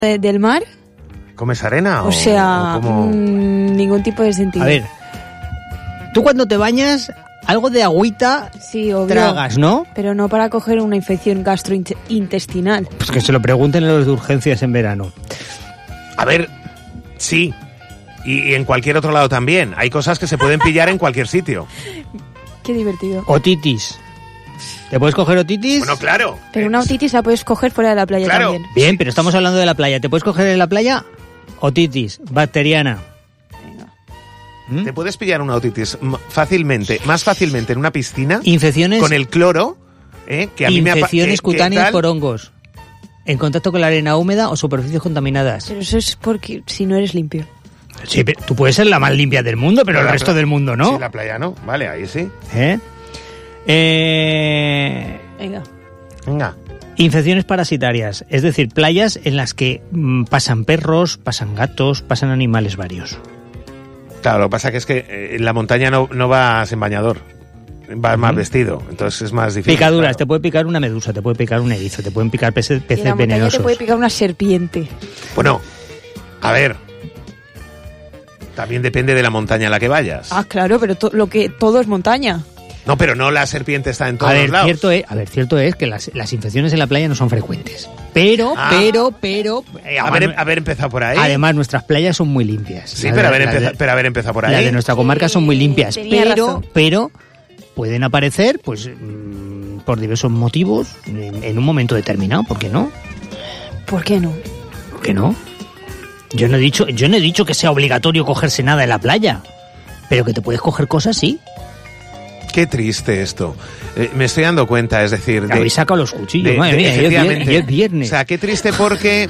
del mar. ¿Comes arena? O sea, o cómo? Ningún tipo de sentido. A ver, tú cuando te bañas, algo de agüita sí, obvio, tragas, ¿no? Pero no para coger una infección gastrointestinal. Pues que se lo pregunten a los de urgencias en verano. A ver, sí. Y en cualquier otro lado también. Hay cosas que se pueden pillar en cualquier sitio. Qué divertido. Otitis. ¿Te puedes coger otitis? Bueno, claro. Pero una otitis la puedes coger fuera de la playa Claro. también. Bien, pero estamos hablando de la playa. ¿Te puedes coger en la playa? Otitis, bacteriana. Venga. Te puedes pillar una otitis más fácilmente en una piscina Infecciones, con el cloro, que a mí me infecciones cutáneas tal. por hongos. En contacto con la arena húmeda o superficies contaminadas. Pero eso es porque si no eres limpio. Sí, pero tú puedes ser la más limpia del mundo, pero el resto del mundo no. Sí, la playa no. Vale, ahí sí. Venga. Venga. Infecciones parasitarias, es decir, playas en las que pasan perros, pasan gatos, pasan animales varios. Claro, lo que pasa que es que en la montaña no vas en bañador. Vas más vestido, entonces es más difícil. Picaduras, claro. te puede picar una medusa, te puede picar un erizo, te pueden picar peces Y en la montaña venenosos. te puede picar una serpiente. Bueno, a ver. También depende de la montaña a la que vayas. Ah, claro, pero todo es montaña. No, pero no la serpiente está en todos A ver, los lados. cierto es que las infecciones en la playa no son frecuentes. Pero, haber empezado por ahí. además nuestras playas son muy limpias. Sí, pero haber empezado por ahí. Las de nuestra comarca son muy limpias, tenía razón. pero pueden aparecer, pues, por diversos motivos en un momento determinado. ¿Por qué no? ¿Por qué no? ¿Por qué no? Yo no he dicho que sea obligatorio cogerse nada en la playa, pero que te puedes coger cosas, sí. Qué triste esto. Me estoy dando cuenta, es decir... Habéis sacado los cuchillos, madre mía, efectivamente. y es viernes. O sea, qué triste porque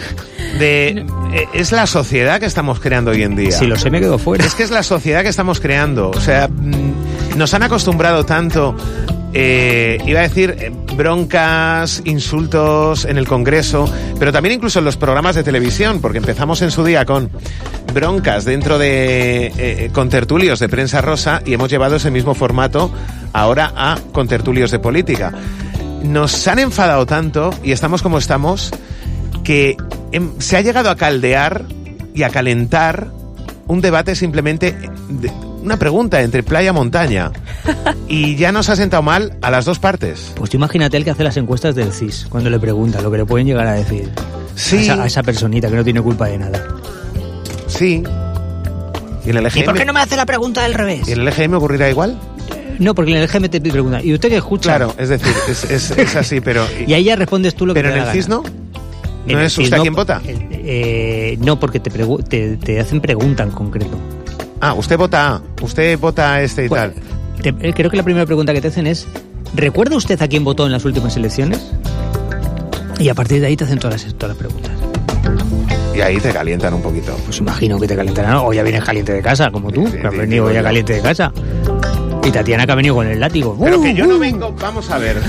es la sociedad que estamos creando hoy en día. Si lo sé, me quedo fuera. Es que es la sociedad que estamos creando. O sea, nos han acostumbrado tanto... iba a decir broncas, insultos en el Congreso, pero también incluso en los programas de televisión, porque empezamos en su día con broncas dentro de contertulios de prensa rosa y hemos llevado ese mismo formato ahora a contertulios de política. Nos han enfadado tanto y estamos como estamos que se ha llegado a caldear y a calentar un debate simplemente una pregunta entre playa y montaña. Y ya nos ha sentado mal a las dos partes. Pues tú imagínate el que hace las encuestas del CIS, cuando le pregunta lo que le pueden llegar a decir Sí. a esa personita que no tiene culpa de nada. Sí. ¿Y en el EGM? ¿Y por qué no me hace la pregunta del revés? ¿Y en el EGM ocurrirá igual? No, porque en el EGM te pregunta, ¿y usted qué escucha? Claro, es decir, es así, pero... Y ahí ya respondes tú lo que ¿Pero te en da el CIS la no? gana. ¿No es usted quien vota? No, porque te hacen pregunta en concreto. Ah, usted vota este y Bueno, tal. creo que la primera pregunta que te hacen es, ¿recuerda usted a quién votó en las últimas elecciones? Y a partir de ahí te hacen todas las preguntas. Y ahí te calientan un poquito. Pues imagino que te calentarán, o ya vienes caliente de casa, como tú, Sí, que has sí, venido digo ya yo. caliente de casa. Y Tatiana que ha venido con el látigo. Pero que yo no vengo... Vamos a ver.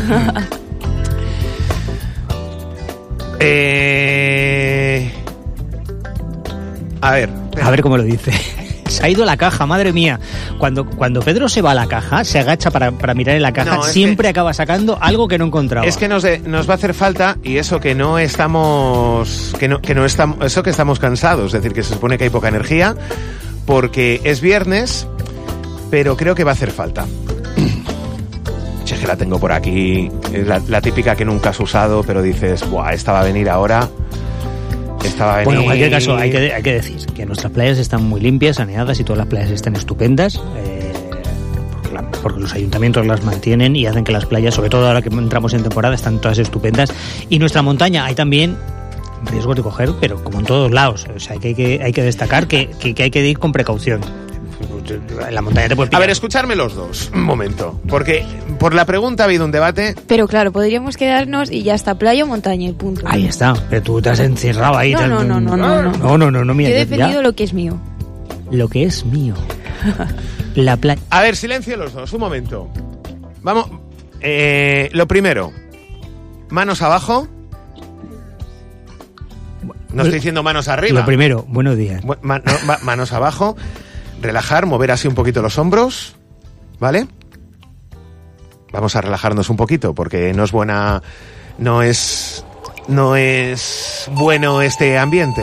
A ver cómo lo dice. Se ha ido a la caja, madre mía. Cuando Pedro se va a la caja, se agacha para mirar en la caja, No, es siempre acaba sacando algo que no encontraba. Es que nos va a hacer falta, y eso que no estamos, que no estamos, eso que estamos cansados, es decir, que se supone que hay poca energía, porque es viernes, pero creo que va a hacer falta. Che, que la tengo por aquí, es la típica que nunca has usado, pero dices, buah, esta va a venir ahora. Bueno, en cualquier caso, hay que decir que nuestras playas están muy limpias, saneadas y todas las playas están estupendas, porque los ayuntamientos las mantienen y hacen que las playas, sobre todo ahora que entramos en temporada, están todas estupendas. Y nuestra montaña hay también riesgos de coger, pero como en todos lados. O sea, hay que destacar que hay que ir con precaución. En la montaña te puedes pillar. A ver, escuchadme los dos, un momento, porque por la pregunta ha habido un debate. Pero claro, podríamos quedarnos y ya está, playa o montaña y punto. Ahí está, pero tú te has encerrado ahí. No, Mira, Yo he defendido ya. lo que es mío. Lo que es mío. La playa. A ver, silencio los dos, un momento. Vamos, lo primero, manos abajo. No estoy diciendo manos arriba. Lo primero, buenos días. Manos abajo, relajar, mover así un poquito los hombros, ¿vale? Vamos a relajarnos un poquito porque no es no es bueno este ambiente.